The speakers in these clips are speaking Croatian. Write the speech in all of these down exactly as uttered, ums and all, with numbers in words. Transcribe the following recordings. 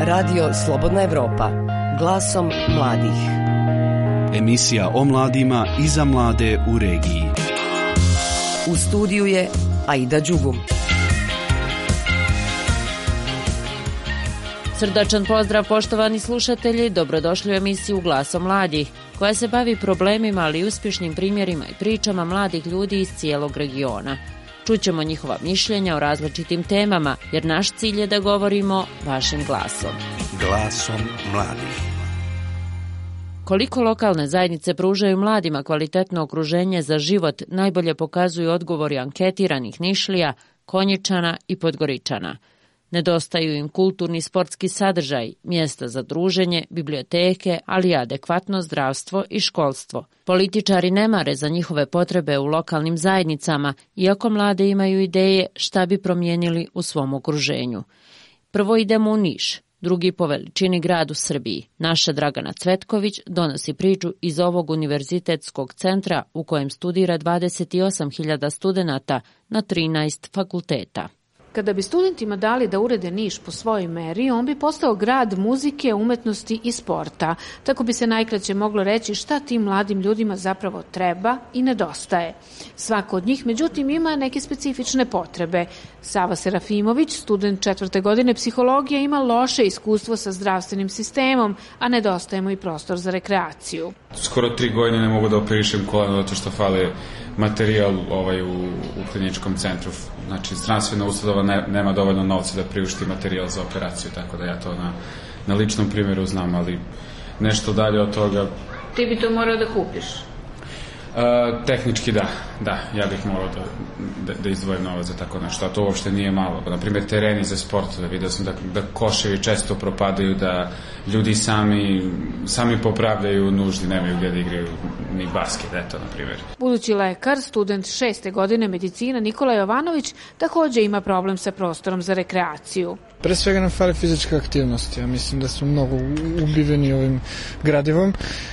Radio Slobodna Evropa, glasom mladih. Emisija o mladima i za mlade u regiji. U studiju je Aida Đugum. Srdačan pozdrav poštovani slušatelji, dobrodošli u emisiju Glasom mladih, koja se bavi problemima, ali i uspješnim primjerima i pričama mladih ljudi iz cijelog regiona. Čućemo njihova mišljenja o različitim temama, jer naš cilj je da govorimo vašim glasom. Glasom mladih. Koliko lokalne zajednice pružaju mladima kvalitetno okruženje za život, najbolje pokazuju odgovori anketiranih Nišlija, Konjičana i Podgoričana. Nedostaju im kulturni sportski sadržaj, mjesta za druženje, biblioteke, ali i adekvatno zdravstvo i školstvo. Političari ne mare za njihove potrebe u lokalnim zajednicama, iako mlade imaju ideje šta bi promijenili u svom okruženju. Prvo idemo u Niš, drugi po veličini grad u Srbiji. Naša Dragana Cvetković donosi priču iz ovog univerzitetskog centra u kojem studira dvadeset osam hiljada studenata na trinaest fakulteta. Kada bi studentima dali da urede Niš po svojoj meri, on bi postao grad muzike, umetnosti i sporta. Tako bi se najkraće moglo reći šta tim mladim ljudima zapravo treba i nedostaje. Svako od njih, međutim, ima neke specifične potrebe. Sava Serafimović, student četvrte godine psihologije, ima loše iskustvo sa zdravstvenim sistemom, a nedostaje mu i prostor za rekreaciju. Skoro tri godine ne mogu da operišem koleno zato što fali materijal ovaj u, u kliničkom centru. Znači, zdravstvena ustanova ne, nema dovoljno novca da priušti materijal za operaciju, tako da ja to na, na ličnom primjeru znam, ali nešto dalje od toga... Ti bi to morao da kupiš? Uh, tehnički da, da, ja bih morao da, da, da izdvojim novac za tako nešto, a to uopšte nije malo. Naprimjer, tereni za sport, da vidio sam da, da koševi često propadaju, da ljudi sami, sami popravljaju nuždi, nemaju gdje da igraju ni basket, eto, na primjer. Budući lekar, student šeste godine medicina Nikola Jovanović, također ima problem sa prostorom za rekreaciju. Pre svega nam fali fizička aktivnost, ja mislim da smo mnogo ubiveni ovim gradivom.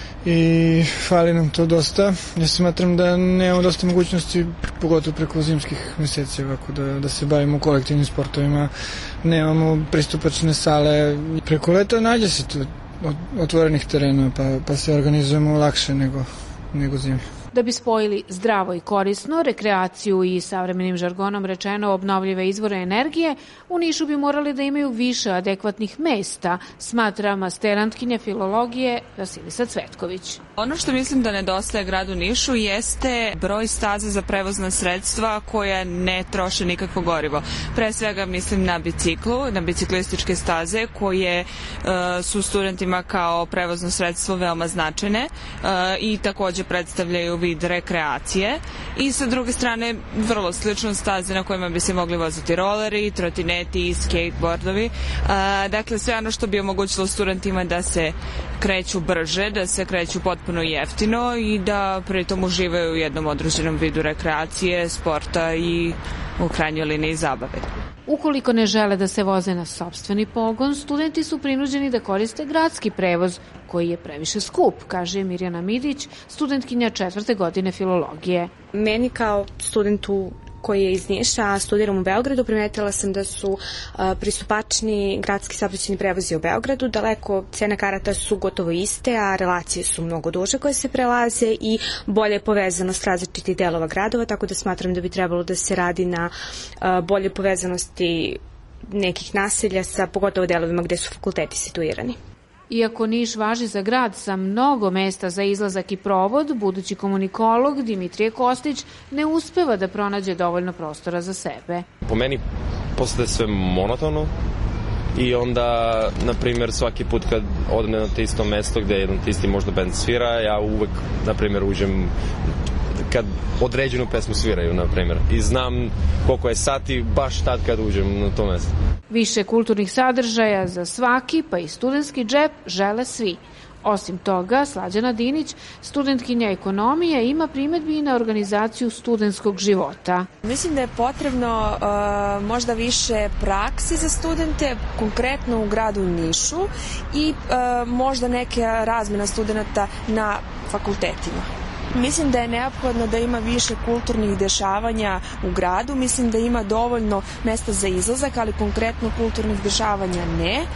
I fali nam to dosta. Ja smatram da nemamo dosta mogućnosti, pogotovo preko zimskih mjeseci, ovako, da, da se bavimo kolektivnim sportovima. Nemamo pristupačne sale. Preko leta nađe se tu otvorenih terena, pa, pa se organizujemo lakše nego, nego zimi. Da bi spojili zdravo i korisno, rekreaciju i savremenim žargonom rečeno obnovljive izvore energije, u Nišu bi morali da imaju više adekvatnih mesta, smatra masterantkinja filologije Vasilisa Cvetković. Ono što mislim da nedostaje gradu Nišu jeste broj staza za prevozna sredstva koja ne troše nikakvo gorivo. Pre svega mislim na biciklu, na biciklističke staze koje uh, su studentima kao prevozno sredstvo veoma značajne uh, i također predstavljaju vid rekreacije i sa druge strane vrlo slično staze na kojima bi se mogli voziti roleri, trotineti i skateboardovi. A, dakle, sve ono što bi omogućilo studentima da se kreću brže, da se kreću potpuno jeftino i da pritom uživaju u jednom određenom vidu rekreacije, sporta i u krajnjoj liniji zabave. Ukoliko ne žele da se voze na sopstveni pogon, studenti su prinuđeni da koriste gradski prevoz, koji je previše skup, kaže Mirjana Midić, studentkinja četvrte godine filologije. Meni kao studentu koji je iz Niša, a studiram u Beogradu, primetila sam da su uh, pristupačni gradski saobraćajni prevozi u Beogradu, daleko cene karata su gotovo iste, a relacije su mnogo duže koje se prelaze i bolje povezanost različitih delova gradova, tako da smatram da bi trebalo da se radi na uh, bolje povezanosti nekih naselja sa pogotovo delovima gde su fakulteti situirani. Iako Niš važi za grad sa mnogo mesta za izlazak i provod, budući komunikolog Dimitrije Kostić ne uspeva da pronađe dovoljno prostora za sebe. Po meni postaje sve monotono i onda, na primjer, svaki put kad odem na to isto mesto gde jedan isti možda band svira, ja uvek, na primjer, uđem kad određenu pesmu sviraju, na primjer. I znam koliko je sati baš tad kad uđem na to mesto. Više kulturnih sadržaja za svaki, pa i studentski džep žele svi. Osim toga, Slađana Dinić, studentkinja ekonomije, ima primjedbi i na organizaciju studentskog života. Mislim da je potrebno uh, možda više praksi za studente, konkretno u gradu Nišu i uh, možda neka razmjena studenata na fakultetima. Mislim da je neophodno da ima više kulturnih dešavanja u gradu. Mislim da ima dovoljno mesta za izlazak, ali konkretno kulturnih dešavanja ne. E,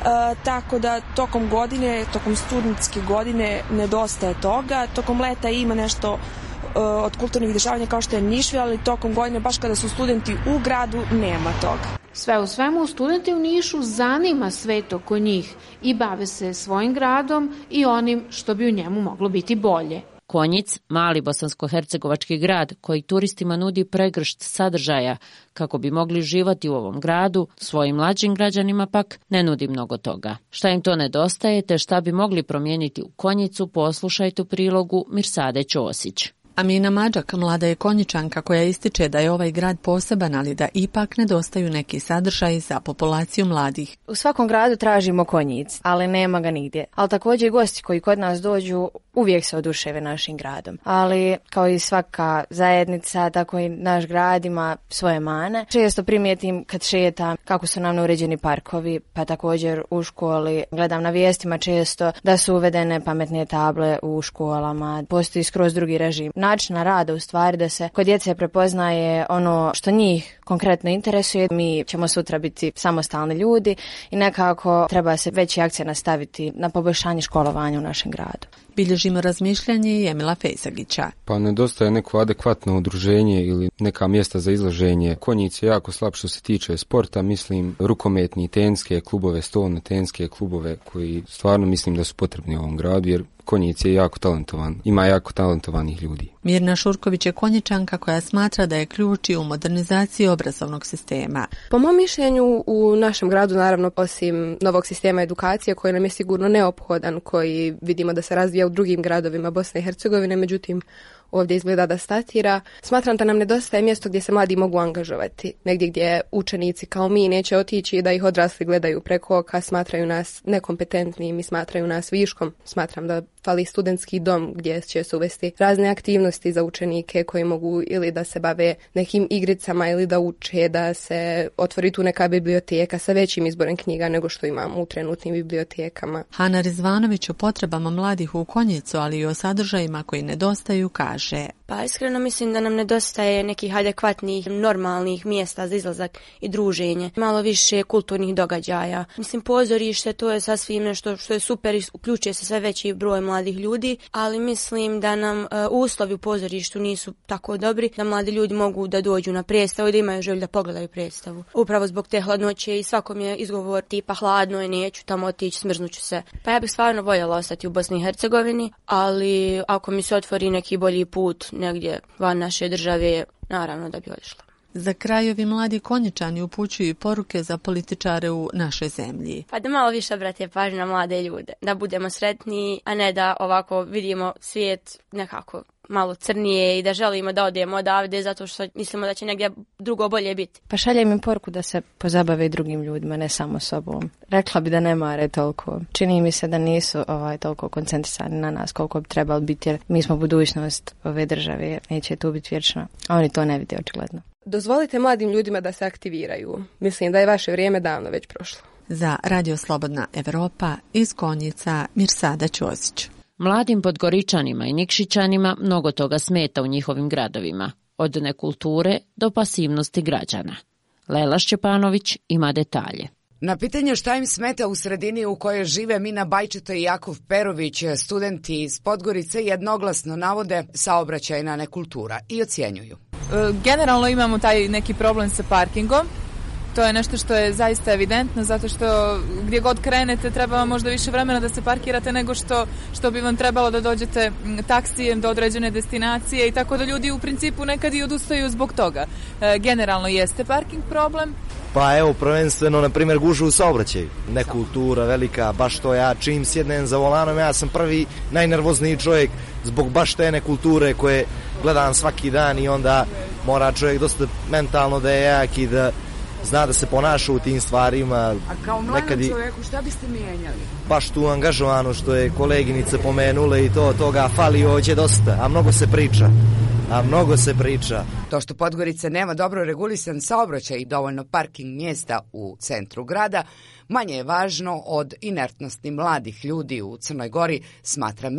tako da tokom godine, tokom studentske godine nedostaje toga. Tokom leta ima nešto e, od kulturnih dešavanja kao što je Nišvil, ali tokom godine, baš kada su studenti u gradu, nema toga. Sve u svemu, studenti u Nišu zanima svet oko njih i bave se svojim gradom i onim što bi u njemu moglo biti bolje. Konjic, mali bosansko-hercegovački grad koji turistima nudi pregršt sadržaja kako bi mogli živati u ovom gradu, svojim mlađim građanima pak ne nudi mnogo toga. Šta im to nedostaje te šta bi mogli promijeniti u Konjicu, poslušajte u prilogu Mirsade Ćosić. Amina Mađak, mlada je Konjičanka koja ističe da je ovaj grad poseban, ali da ipak nedostaju neki sadržaji za populaciju mladih. U svakom gradu tražimo Konjic, ali nema ga nigdje. Ali također i gosti koji kod nas dođu uvijek se oduševe našim gradom. Ali kao i svaka zajednica, tako i naš grad ima svoje mane. Često primijetim kad šetam kako su nam uređeni parkovi, pa također u školi gledam na vijestima često da su uvedene pametne table u školama, postoji skroz drugi režim. Načina rada u stvari da se kod djece prepoznaje ono što njih konkretno interesuje. Mi ćemo sutra biti samostalni ljudi i nekako treba se veći akcent nastaviti na poboljšanje školovanja u našem gradu. Bilježimo razmišljanje i Emila Fejsagića. Pa nedostaje neko adekvatno udruženje ili neka mjesta za izlaženje. Konjic je jako slab što se tiče sporta, mislim rukometni, tenske klubove, stolne tenske klubove koji stvarno mislim da su potrebni u ovom gradu jer Konjic je jako talentovan, ima jako talentovanih ljudi. Mirna Šurković je Konjičanka koja smatra da je ključ u modernizaciji obrazovnog sistema. Po mom mišljenju u našem gradu, naravno osim novog sistema edukacije koji nam je sigurno neophodan, koji vidimo da se razvija u drugim gradovima Bosne i Hercegovine, međutim ovdje izgleda da statira. Smatram da nam nedostaje mjesto gdje se mladi mogu angažovati. Negdje gdje učenici kao mi neće otići da ih odrasli gledaju preko oka, smatraju nas nekompetentnim i smatraju nas viškom. Smatram da fali studentski dom gdje će se uvesti razne aktivnosti za učenike koji mogu ili da se bave nekim igricama ili da uče, da se otvori tu neka biblioteka sa većim izborem knjiga nego što imamo u trenutnim bibliotekama. Hana Rizvanović o potrebama mladih u Konjicu, ali i o sadržajima koji nedostaju, kaže. Pa iskreno mislim da nam nedostaje nekih adekvatnih, normalnih mjesta za izlazak i druženje. Malo više kulturnih događaja. Mislim, pozorište, to je sasvim nešto što je super, uključuje se sve veći broj mladih ljudi, ali mislim da nam uh, uslovi u pozorištu nisu tako dobri, da mladi ljudi mogu da dođu na predstavu i da imaju želju da pogledaju predstavu. Upravo zbog te hladnoće i svakom je izgovor tipa hladno je, neću tamo otići, smrznuću se. Pa ja bih stvarno voljela ostati u Bosni i Hercegovini, ali ako mi se otvori neki bolji put negdje van naše države, naravno da bi otišla. Za kraj ovi mladi Konjičani upućuju poruke za političare u našoj zemlji. Pa da malo više obrate pažnju na mlade ljude, da budemo sretniji, a ne da ovako vidimo svijet nekako malo crnije i da želimo da odemo odavde zato što mislimo da će negdje drugo bolje biti. Pa šaljem im poruku da se pozabave drugim ljudima, ne samo sobom. Rekla bi da ne mare toliko. Čini mi se da nisu ovaj, toliko koncentrisani na nas koliko bi trebali biti, jer mi smo budućnost ove države, neće tu biti vječno. A oni to ne vide očigledno. Dozvolite mladim ljudima da se aktiviraju. Mislim da je vaše vrijeme davno već prošlo. Za Radio Slobodna Evropa iz Konjica Mirsada Ćosić. Mladim Podgoričanima i Nikšićanima mnogo toga smeta u njihovim gradovima, od nekulture do pasivnosti građana. Lela Šćepanović ima detalje. Na pitanje šta im smeta u sredini u kojoj žive Mina Bajčeta i Jakov Perović, studenti iz Podgorice jednoglasno navode saobraćajna nekultura i ocjenjuju. Generalno imamo taj neki problem sa parkingom. To je nešto što je zaista evidentno, zato što gdje god krenete treba vam možda više vremena da se parkirate nego što, što bi vam trebalo da dođete taksijem do određene destinacije i tako da ljudi u principu nekad i odustaju zbog toga. E, generalno jeste parking problem. Pa evo, prvenstveno, na primjer, gužu u saobraćaju. Nekultura velika, baš to ja čim sjednem za volanom, ja sam prvi najnervozniji čovjek zbog baš te nekulture koje gledam svaki dan i onda mora čovjek dosta mentalno da je jak i da zna da se ponaša u tim stvarima. A kao mladom nekad čovjeku šta biste mijenjali? Baš tu angažovano što je koleginice pomenule i to, toga fali ovdje dosta, a mnogo se priča. A mnogo se priča. To što Podgorica nema dobro regulisan saobraćaj i dovoljno parking mjesta u centru grada, manje je važno od inertnosti mladih ljudi u Crnoj Gori, smatra Mina.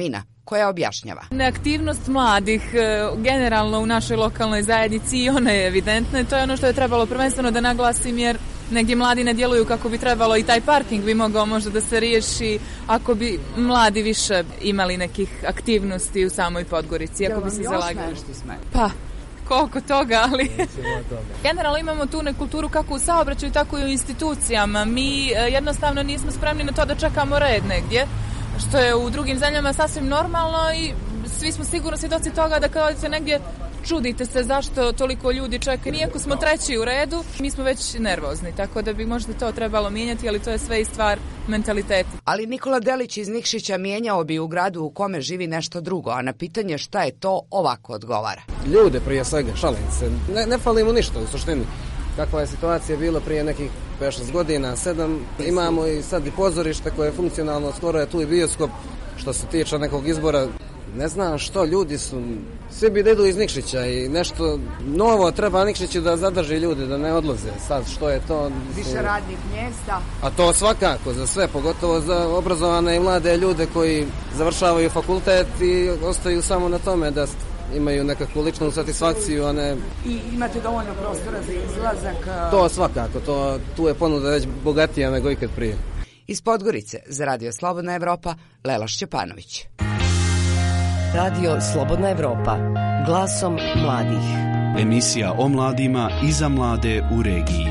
koja objašnjava. Neaktivnost mladih generalno u našoj lokalnoj zajednici i ona je evidentna i to je ono što je trebalo prvenstveno da naglasim jer negdje mladi ne djeluju kako bi trebalo i taj parking bi mogao možda da se riješi ako bi mladi više imali nekih aktivnosti u samoj Podgorici. Ako bi se zalagali. Pa, koliko toga, ali generalno imamo tu nekulturu kako u saobraćaju, tako i u institucijama. Mi jednostavno nismo spremni na to da čekamo red negdje, što je u drugim zemljama sasvim normalno i svi smo sigurno svjedoci toga da kada odete negdje čudite se zašto toliko ljudi čeka. Nijako smo treći u redu, mi smo već nervozni, tako da bi možda to trebalo mijenjati, ali to je sve i stvar mentaliteta. Ali Nikola Delić iz Nikšića mijenjao bi u gradu u kome živi nešto drugo, a na pitanje šta je to ovako odgovara. Ljude prije svega, šalim se, ne, ne falimo ništa u suštini. Kakva je situacija bila prije nekih pet šest godina, sedam, imamo i sad i pozorište koje je funkcionalno, skoro je tu i bioskop. Što se tiče nekog izbora, ne znam što, ljudi su, svi bi da idu iz Nikšića i nešto novo treba Nikšiću da zadrži ljude, da ne odlaze. Sad što je to? Više radnih mjesta. A to svakako, za sve, pogotovo za obrazovane i mlade ljude koji završavaju fakultet i ostaju samo na tome da imaju nekakvu ličnu satisfakciju, a ne... I imate dovoljno prostora za izlazak? To svakako, to, tu je ponuda već bogatija nego ikad prije. Iz Podgorice za Radio Slobodna Evropa, Lela Šćepanović. Radio Slobodna Evropa, glasom mladih. Emisija o mladima i za mlade u regiji.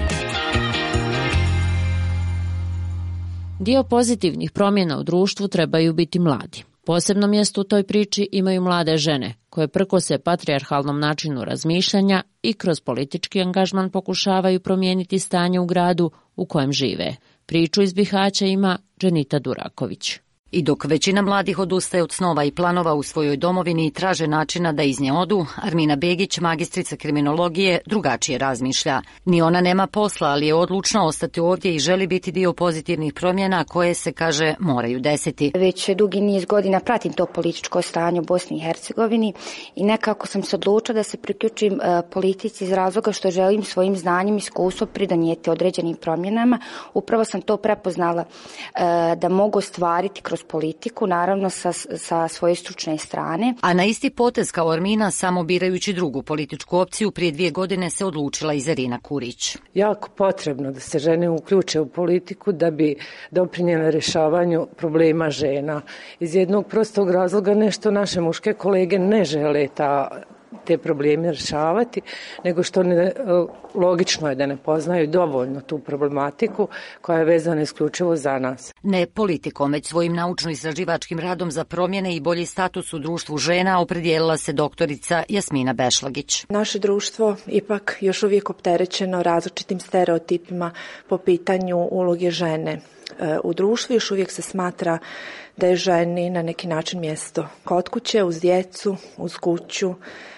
Dio pozitivnih promjena u društvu trebaju biti mladi. Posebno mjesto u toj priči imaju mlade žene, koje prkose patrijarhalnom načinu razmišljanja i kroz politički angažman pokušavaju promijeniti stanje u gradu u kojem žive. Priču iz Bihaća ima Dženita Duraković. I dok većina mladih odustaje od snova i planova u svojoj domovini i traže načina da iz nje odu, Armina Begić, magistrica kriminologije, drugačije razmišlja. Ni ona nema posla, ali je odlučna ostati ovdje i želi biti dio pozitivnih promjena koje se, kaže, moraju desiti. Već dugi niz godina pratim to političko stanje u Bosni i Hercegovini i nekako sam se odlučila da se priključim uh, politici iz razloga što želim svojim znanjem i iskustvom pridonijeti određenim promjenama. Upravo sam to prepoznala uh, da mogu ostvariti kroz politiku, naravno sa, sa svoje stručne strane. A na isti potez kao Armina, samo birajući drugu političku opciju, prije dvije godine se odlučila i Zarina Kurić. Jako potrebno da se žene uključe u politiku da bi doprinijele rješavanju problema žena. Iz jednog prostog razloga nešto naše muške kolege ne žele ta te probleme rješavati, nego što ne, logično je da ne poznaju dovoljno tu problematiku koja je vezana isključivo za nas. Ne politikom, već svojim naučno-istraživačkim radom za promjene i bolji status u društvu žena opredijelila se doktorica Jasmina Bešlagić. Naše društvo ipak još uvijek opterećeno različitim stereotipima po pitanju uloge žene u društvu. Još uvijek se smatra da je ženi na neki način mjesto kod kuće, uz djecu, uz kuću,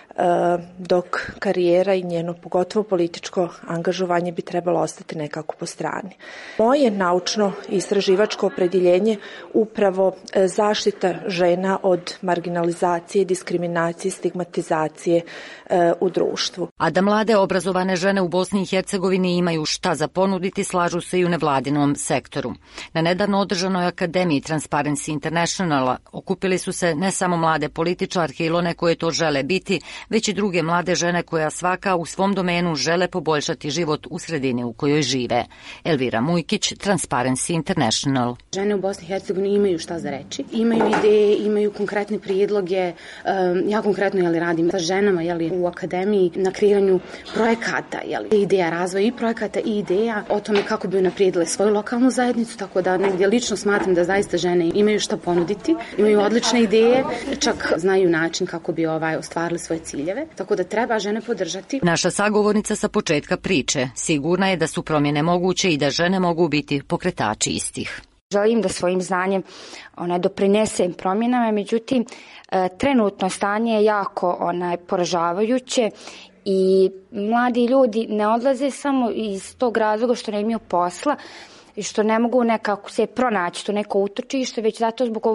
dok karijera i njeno pogotovo političko angažovanje bi trebalo ostati nekako po strani. Moje naučno i istraživačko opredjeljenje upravo zaštita žena od marginalizacije, diskriminacije, stigmatizacije u društvu. A da mlade obrazovane žene u Bosni i Hercegovini imaju šta za ponuditi, slažu se i u nevladinom sektoru. Na nedavno održanoj akademiji Transparency Internationala okupili su se ne samo mlade političarke ili one koje to žele biti, već i druge mlade žene koja svaka u svom domenu žele poboljšati život u sredini u kojoj žive. Elvira Mujkić, Transparency International. Žene u Bosni i Hercegovini imaju šta za reći, imaju ideje, imaju konkretne prijedloge. Ja konkretno jeli, radim sa ženama jeli, u akademiji na kreiranju projekata, jeli, ideja razvoja i projekata i ideja o tome kako bi unaprijedile svoju lokalnu zajednicu, tako da negdje lično smatram da zaista žene imaju šta ponuditi, imaju odlične ideje, čak znaju način kako bi ovaj, ostvarili svoje ciljeve, tako da treba žene podržati. Naša sagovornica sa početka priče sigurna je da su promjene moguće i da žene mogu biti pokretači istih. Želim da svojim znanjem onaj, doprinesem promjenama, međutim, e, trenutno stanje je jako onaj, poražavajuće i mladi ljudi ne odlaze samo iz tog razloga što ne imaju posla i što ne mogu nekako se pronaći to neko utočište, već zato zbog ovog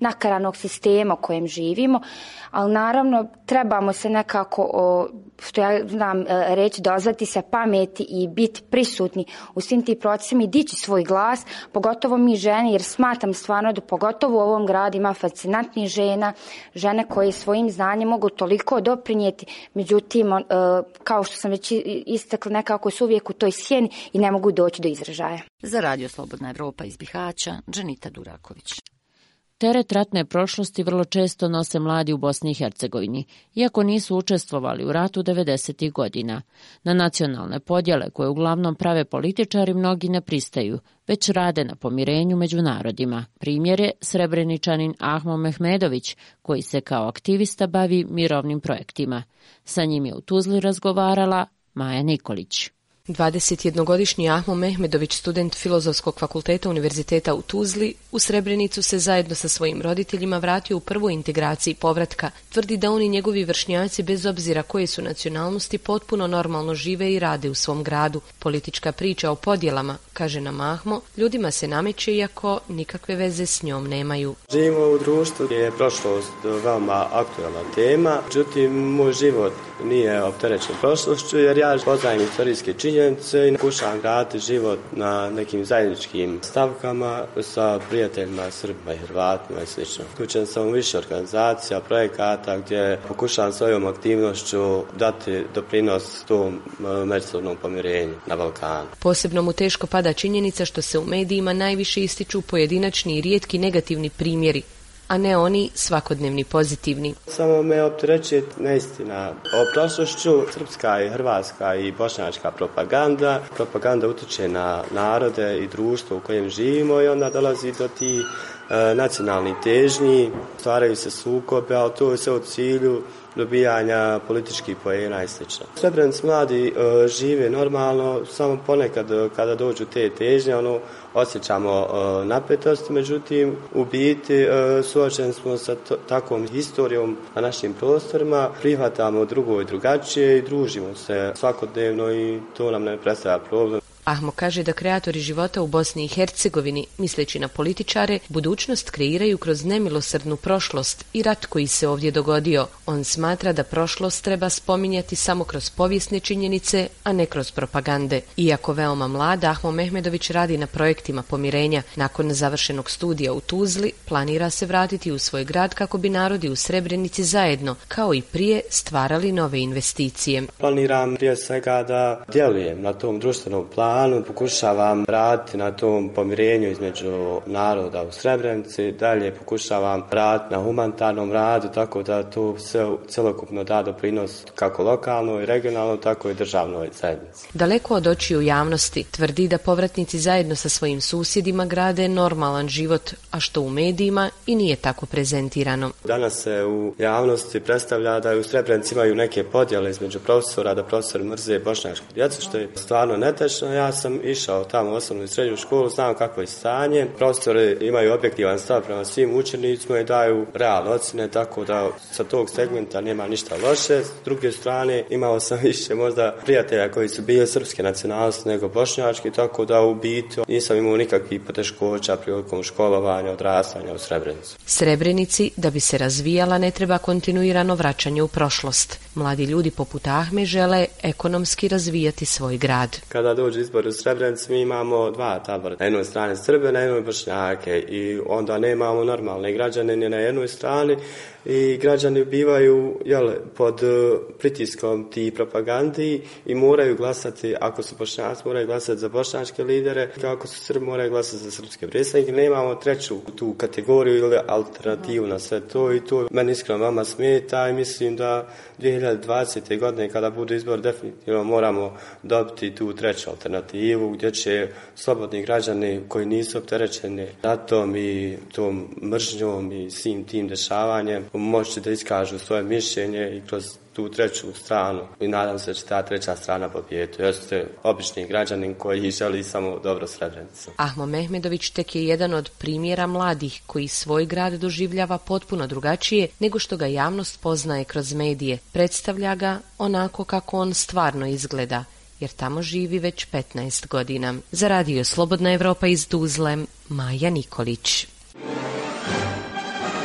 nakaranog sistema u kojem živimo, ali naravno trebamo se nekako, o, što ja znam reći, dozvati se pameti i biti prisutni u svim tim procesima i dići svoj glas, pogotovo mi žene, jer smatram stvarno da pogotovo u ovom gradu ima fascinantnih žena, žene koje svojim znanjem mogu toliko doprinijeti, međutim, kao što sam već istakla, nekako su uvijek u toj sjeni i ne mogu doći do izražaja. Za Radio Slobodna Evropa iz Bihaća, Dženita Duraković. Teret ratne prošlosti vrlo često nose mladi u Bosni i Hercegovini, iako nisu učestvovali u ratu devedesetih godina. Na nacionalne podjele, koje uglavnom prave političari, mnogi ne pristaju, već rade na pomirenju među narodima. Primjer je Srebreničanin Ahmo Mehmedović, koji se kao aktivista bavi mirovnim projektima. Sa njim je u Tuzli razgovarala Maja Nikolić. dvadesetjednogodišnji Ahmo Mehmedović, student Filozofskog fakulteta Univerziteta u Tuzli, u Srebrenicu se zajedno sa svojim roditeljima vratio u prvoj integraciji povratka. Tvrdi da oni njegovi vršnjaci, bez obzira koje su nacionalnosti, potpuno normalno žive i rade u svom gradu. Politička priča o podjelama, kaže nam Ahmo, ljudima se nameće iako nikakve veze s njom nemaju. Živimo u društvu gdje je prošlost veoma aktualna tema, međutim moj život nije opterećen prošlošću jer ja poznajem istorijske činjenice i pokušavam graditi život na nekim zajedničkim stavkama sa prijateljima, Srbima i Hrvatima i sl. Uključen sam u više organizacija, projekata gdje pokušavam svojom aktivnošću dati doprinos tom međusobnom pomirenju na Balkanu. Posebno mu teško pada činjenica što se u medijima najviše ističu pojedinačni i rijetki negativni primjeri, a ne oni svakodnevni pozitivni. Samo me opterećuje neistina o prošlošću. Srpska i hrvatska i bošnjačka propaganda. Propaganda utiče na narode i društvo u kojem živimo i onda dolazi do tih e, nacionalnih težnji, stvaraju se sukobe, ali to je sve u cilju dobijanja političkih poena i sl. Srebrenici mladi e, žive normalno, samo ponekad kada dođu te težnje, ono, osjećamo e, napetost, međutim u biti e, suočeni smo sa to, takvom historijom na našim prostorima, prihvatamo drugo i drugačije i družimo se svakodnevno i to nam ne predstavlja problem. Ahmo kaže da kreatori života u Bosni i Hercegovini, misleći na političare, budućnost kreiraju kroz nemilosrdnu prošlost i rat koji se ovdje dogodio. On smatra da prošlost treba spominjati samo kroz povijesne činjenice, a ne kroz propagande. Iako veoma mlad, Ahmo Mehmedović radi na projektima pomirenja. Nakon završenog studija u Tuzli, planira se vratiti u svoj grad kako bi narodi u Srebrenici zajedno, kao i prije, stvarali nove investicije. Planiram prije svega da djelujem na tom društvenom planu, pokušavam raditi na tom pomirenju između naroda u Srebrenici, dalje pokušavam raditi na humanitarnom radu, tako da to sve celokupno da doprinos kako lokalno i regionalno, tako i državnoj zajednici. Daleko od očiju javnosti, tvrdi da povratnici zajedno sa svojim susjedima grade normalan život, a što u medijima i nije tako prezentirano. Danas se u javnosti predstavlja da u Srebrenici imaju neke podjele između profesora, da profesori mrze bošnjačku djecu, što je stvarno netečno. Ja sam išao tamo u osnovnu i srednju školu, znam kako je stanje. Profesori imaju objektivan stav prema svim učenicima i daju realne ocjene, tako da sa tog segmenta nema ništa loše. S druge strane, imao sam više možda prijatelja koji su bili srpske nacionalnosti nego bošnjački, tako da u biti nisam imao nikakvih poteškoća prilikom školovanja, odrastanja u Srebrenici. Srebrenici, da bi se razvijala, ne treba kontinuirano vraćanje u prošlost. Mladi ljudi poput Ahme žele ekonomski razvijati svoj grad. Kada dođu izbori u Srebrenici, mi imamo dva tabora. Na jednoj strani Srbe, na jednoj Bošnjake i onda nemamo normalne građane ni na jednoj strani i građani bivaju jel, pod pritiskom tih propagandi i moraju glasati, ako su Bošnjaci, moraju glasati za bošnjačke lidere, ako su Srbi, moraju glasati za srpske predstavnike. Nemamo treću tu kategoriju ili alternativu na sve to i to meni iskreno vama smeta i mislim da dvije hiljade dvadesete. godine kada bude izbor definitivno moramo dobiti tu treću alternativu gdje će slobodni građani koji nisu opterećeni ratom i tom mržnjom i svim tim dešavanjem moći da iskažu svoje mišljenje i kroz tu treću stranu i nadam se da će ta treća strana pobijediti. Jeste obični građanin koji želi samo dobro Srebrenici. Ahmo Mehmedović tek je jedan od primjera mladih koji svoj grad doživljava potpuno drugačije nego što ga javnost poznaje kroz medije. Predstavlja ga onako kako on stvarno izgleda, jer tamo živi već petnaest godina. Za Radio Slobodna Evropa iz Tuzle, Maja Nikolić.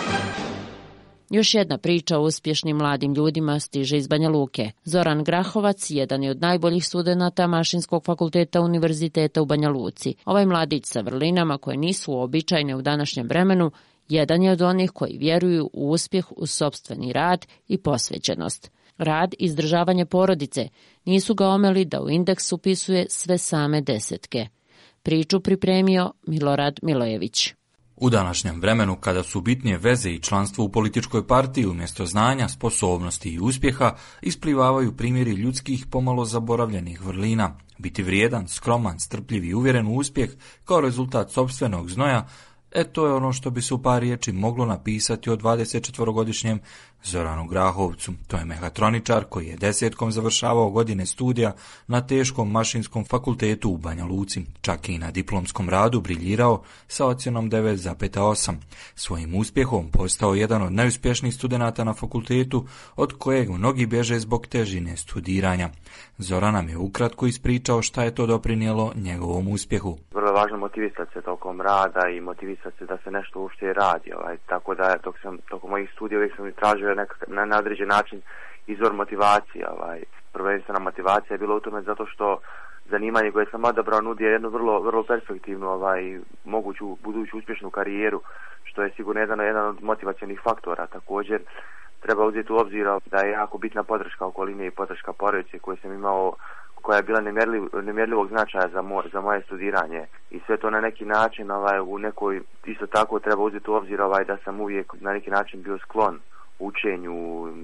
Još jedna priča o uspješnim mladim ljudima stiže iz Banja Luke. Zoran Grahovac jedan je od najboljih studenata Mašinskog fakulteta Univerziteta u Banja Luci. Ovaj mladić sa vrlinama koje nisu uobičajene u današnjem vremenu jedan je od onih koji vjeruju u uspjeh uz sopstveni rad i posvećenost. Rad i izdržavanje porodice nisu ga omeli da u indeks upisuje sve same desetke. Priču pripremio Milorad Milojević. U današnjem vremenu, kada su bitnije veze i članstvo u političkoj partiji umjesto znanja, sposobnosti i uspjeha, isplivavaju primjeri ljudskih pomalo zaboravljenih vrlina. Biti vrijedan, skroman, strpljiv i uvjeren u uspjeh kao rezultat sopstvenog znoja, e to je ono što bi se u par riječi moglo napisati o dvadesetčetvorogodišnjem Zoranu Grahovcu. To je mehatroničar koji je desetkom završavao godine studija na teškom mašinskom fakultetu u Banja Luci. Čak i na diplomskom radu briljirao sa ocjenom devet zarez osam. Svojim uspjehom postao jedan od najuspješnijih studenata na fakultetu, od kojeg mnogi bježe zbog težine studiranja. Zoran nam je ukratko ispričao šta je to doprinijelo njegovom uspjehu. Vrlo je važno motivisati se tokom rada i motivisati se da se nešto uopšte radi. Ovaj. Tako da dok sam, tokom mojih studija uvijek sam tražio nekak, na, na određen način izvor motivacije. Ovaj. Prvenstvena motivacija je bila u tome zato što zanimanje koje sam odabrao nudi jednu vrlo, vrlo perspektivnu, ovaj, moguću buduću uspješnu karijeru, što je sigurno jedan, jedan od motivacionih faktora. Također treba uzeti u obzir da je jako bitna podrška okoline i podrška porodice koju sam imao, koja je bila nemjerljiv, nemjerljivog značaja za, mo, za moje studiranje. I sve to na neki način, ovaj, u nekoj, isto tako treba uzeti u obzir ovaj, da sam uvijek na neki način bio sklon učenju,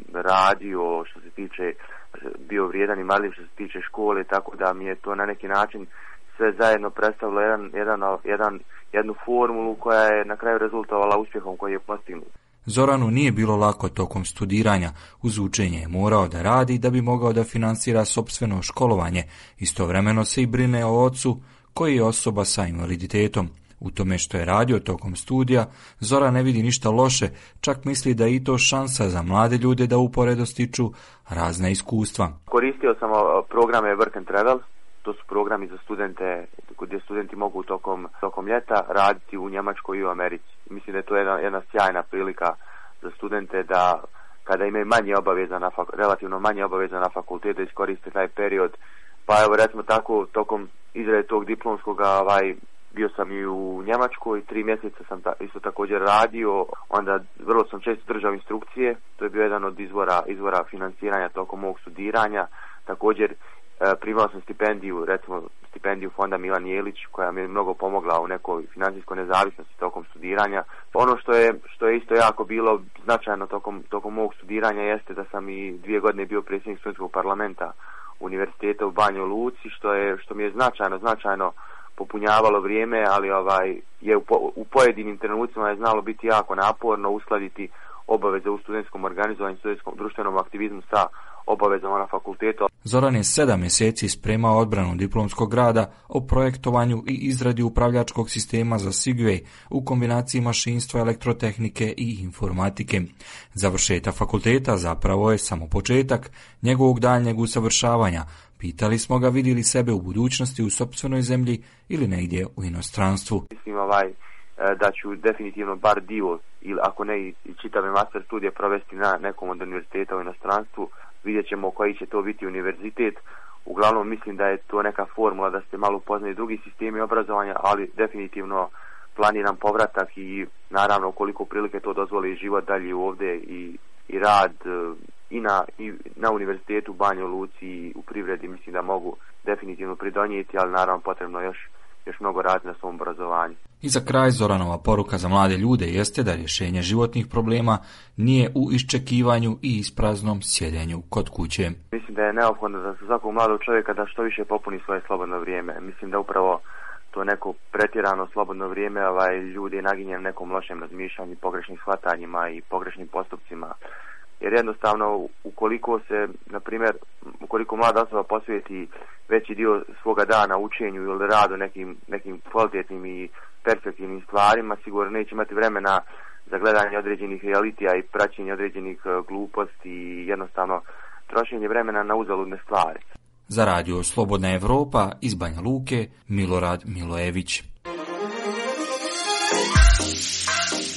radio, što se tiče, bio vrijedan i marljiv što se tiče škole, tako da mi je to na neki način sve zajedno predstavilo jedan, jedan, jedan, jednu formulu koja je na kraju rezultovala uspjehom koji je postignut. Zoranu nije bilo lako tokom studiranja. Uz učenje je morao da radi da bi mogao da financira sopstveno školovanje. Istovremeno se i brine o ocu koji je osoba sa invaliditetom. U tome što je radio tokom studija, Zoran ne vidi ništa loše, čak misli da je i to šansa za mlade ljude da uporedo stiču razna iskustva. Koristio sam programe Work and Travel, to su programi za studente gdje studenti mogu tokom, tokom ljeta raditi u Njemačkoj i u Americi. Mislim da je to jedna, jedna sjajna prilika za studente da kada imaju manje obaveza na fak, relativno manje obaveza na fakultetu da iskoriste taj period. Pa evo recimo tako tokom izrade tog diplomskog ovaj, bio sam i u Njemačkoj, tri mjeseca sam ta, isto također radio, onda vrlo sam često držao instrukcije, to je bio jedan od izvora, izvora financiranja tokom mog studiranja. Također primao sam stipendiju, recimo stipendiju fonda Milan Jelić, koja mi je mnogo pomogla u nekoj financijskoj nezavisnosti tokom studiranja. Ono što je, što je isto jako bilo značajno tokom, tokom mog studiranja jeste da sam i dvije godine bio predsjednik studentskog parlamenta univerziteta u Banjoj Luci, što je, što mi je značajno, značajno popunjavalo vrijeme, ali ovaj je u, po, u pojedinim trenucima je znalo biti jako naporno uskladiti obaveze u studentskom organizovanju, studentskom društvenom aktivizmu sa obavezama na fakultetu. Zoran je sedam mjeseci spremao odbranu diplomskog rada o projektovanju i izradi upravljačkog sistema za Sigway u kombinaciji mašinstva, elektrotehnike i informatike. Završetak fakulteta zapravo je samo početak njegovog daljnjeg usavršavanja. Pitali smo ga vidi li sebe u budućnosti u sopstvenoj zemlji ili negdje u inostranstvu. Mislim ovaj da ću definitivno bar dio ili ako ne i čitave master studije provesti na nekom od univerziteta u inostranstvu. Vidjet ćemo koji će to biti univerzitet. Uglavnom mislim da je to neka formula da se malo upoznaju drugi sistemi obrazovanja, ali definitivno planiram povratak i naravno ukoliko prilike to dozvoli život dalje ovdje i, i rad i na, i na univerzitetu u Banjoj Luci i u privredi mislim da mogu definitivno pridonijeti, ali naravno potrebno još još mnogo raditi na svom obrazovanju. I za kraj Zoranova poruka za mlade ljude jeste da rješenje životnih problema nije u iščekivanju i ispraznom sjedenju kod kuće. Mislim da je neophodno da za svakog mladog čovjeka da što više popuni svoje slobodno vrijeme. Mislim da upravo to neko pretjerano slobodno vrijeme ovaj, ljudi je naginjen nekom lošem razmišljanju, pogrešnim shvatanjima i pogrešnim postupcima. Jer jednostavno ukoliko se, na primjer, ukoliko mlada osoba posvijeti veći dio svoga dana učenju ili radu nekim, nekim kvalitetnim i perspektivnim stvarima, sigurno neće imati vremena za gledanje određenih realitija i praćenje određenih gluposti i jednostavno trošenje vremena na uzaludne stvari. Za radio Slobodna Evropa iz Banja Luke, Milorad Milojević.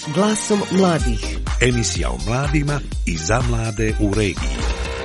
Glasom mladih. Emisija o mladima i za mlade u regiji.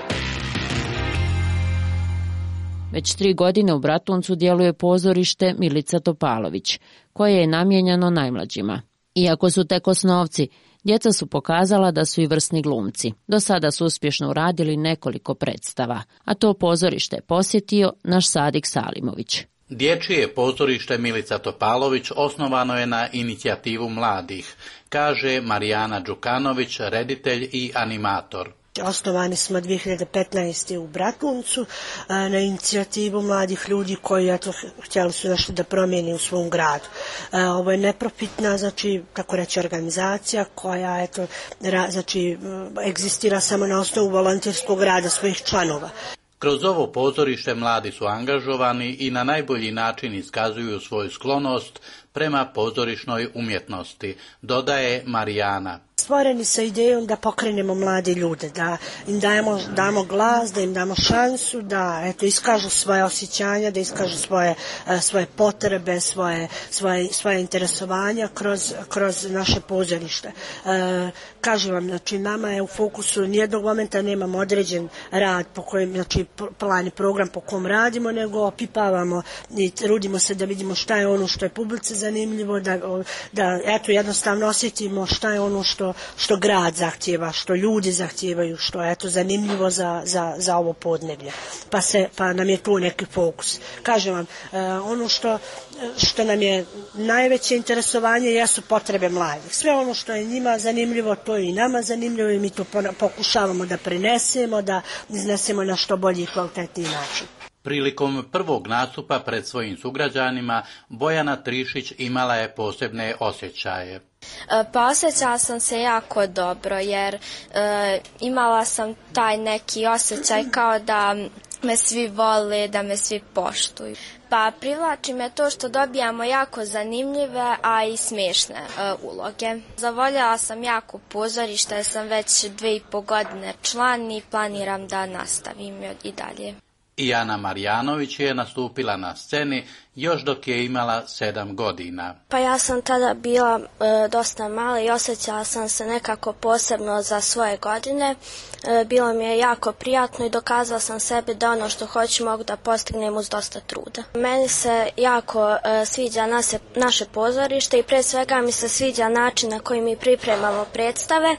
Već tri godine u Bratuncu djeluje pozorište Milica Topalović, koje je namijenjeno najmlađima. Iako su tek osnovci, djeca su pokazala da su i vrsni glumci. Do sada su uspješno uradili nekoliko predstava, a to pozorište je posjetio naš Sadik Salimović. Dječje pozorište Milica Topalović osnovano je na inicijativu mladih, kaže Marijana Đukanović, reditelj i animator. Osnovani smo dvije hiljade petnaeste. u Bratuncu na inicijativu mladih ljudi koji eto, htjeli su nešto da promijeni u svom gradu. Ovo je neprofitna, znači, tako reći, organizacija koja eto, ra, znači, egzistira samo na osnovu volonterskog rada svojih članova. Kroz ovo pozorište mladi su angažovani i na najbolji način iskazuju svoju sklonost prema pozorišnoj umjetnosti, dodaje Marijana. Stvoreni sa idejom da pokrenemo mlade ljude, da im dajemo, damo glas, da im damo šansu, da eto, iskažu svoje osjećanja, da iskažu svoje, svoje potrebe, svoje, svoje, svoje interesovanja kroz, kroz naše pozorište. E, kažem vam, znači, nama je u fokusu, nijednog momenta nemamo određen rad po kojem, znači, plan i program po kom radimo, nego opipavamo i trudimo se da vidimo šta je ono što je publici zanimljivo, da, da eto, jednostavno osjetimo šta je ono što što grad zahtjeva, što ljudi zahtijevaju, što je eto zanimljivo za, za, za ovo podneblje. Pa, se, pa nam je tu neki fokus. Kažem vam, eh, ono što, što nam je najveće interesovanje jesu potrebe mladih. Sve ono što je njima zanimljivo, to je i nama zanimljivo i mi to pokušavamo da prenesemo, da iznesemo na što bolji i kvalitetniji način. Prilikom prvog nastupa pred svojim sugrađanima Bojana Trišić imala je posebne osjećaje. Pa osjećala sam se jako dobro jer e, imala sam taj neki osjećaj kao da me svi vole, da me svi poštuju. Pa privlači me to što dobijamo jako zanimljive, a i smiješne e, uloge. Zavoljela sam jako pozorište, jer sam već dve i po godine član i planiram da nastavim i dalje. I Ana Marjanović je nastupila na sceni još dok je imala sedam godina. Pa ja sam tada bila e, dosta mala i osjećala sam se nekako posebno za svoje godine. E, bilo mi je jako prijatno i dokazala sam sebi da ono što hoću mogu da postignem uz dosta truda. Meni se jako e, sviđa nase, naše pozorište i pre svega mi se sviđa način na koji mi pripremamo predstave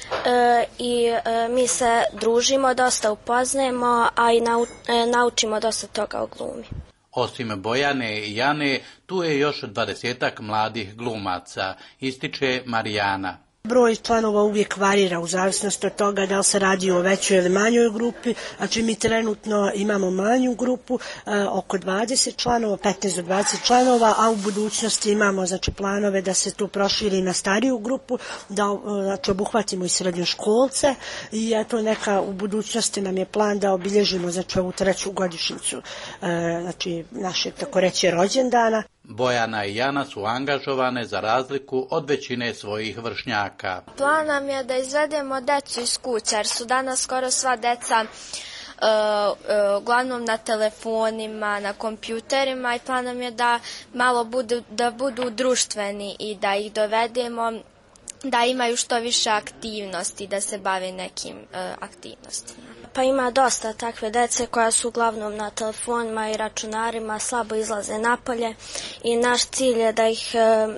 e, i e, mi se družimo, dosta upoznajemo, a i nau, e, naučimo dosta toga o glumi. Osim Bojane i Jane, tu je još dvadesetak mladih glumaca, ističe Marijana. Broj članova uvijek varira u zavisnosti od toga da li se radi o većoj ili manjoj grupi. Znači mi trenutno imamo manju grupu, e, oko dvadeset članova, petnaest do dvadeset članova, a u budućnosti imamo znači planove da se tu proširi na stariju grupu, da znači, obuhvatimo i srednjoškolce i eto neka u budućnosti nam je plan da obilježimo znači ovu treću godišnjicu e, znači našeg tako reći rođendana. Bojana i Jana su angažovane za razliku od većine svojih vršnjaka. Plan nam je da izvedemo decu iz kuća, jer su danas skoro sva deca uh, uh, uglavnom na telefonima, na kompjuterima i plan nam je da malo budu, da budu društveni i da ih dovedemo da imaju što više aktivnosti, da se bave nekim uh, aktivnostima. Pa ima dosta takve dece koja su uglavnom na telefonima i računarima, slabo izlaze napolje i naš cilj je da ih uh,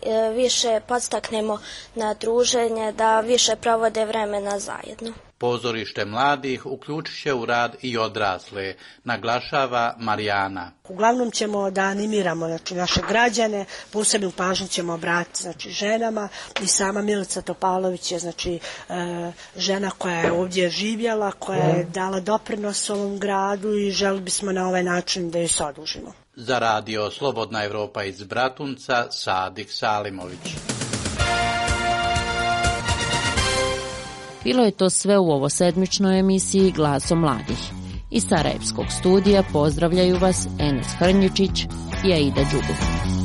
više podstaknemo na druženje, da više provode vremena zajedno. Pozorište mladih uključit će u rad i odrasle, naglašava Marijana. Uglavnom ćemo da animiramo znači, naše građane, posebnu pažnju ćemo obratiti znači, ženama i sama Milica Topalović je znači, e, žena koja je ovdje živjela, koja je dala doprinos ovom gradu i želi bismo na ovaj način da joj se odužimo. Za radio Slobodna Evropa iz Bratunca, Sadik Salimović. Bilo je to sve u ovosedmičnoj emisiji Glasom mladih. Iz Sarajevskog studija pozdravljaju vas Enes Hrnjičić i Aida Đugov.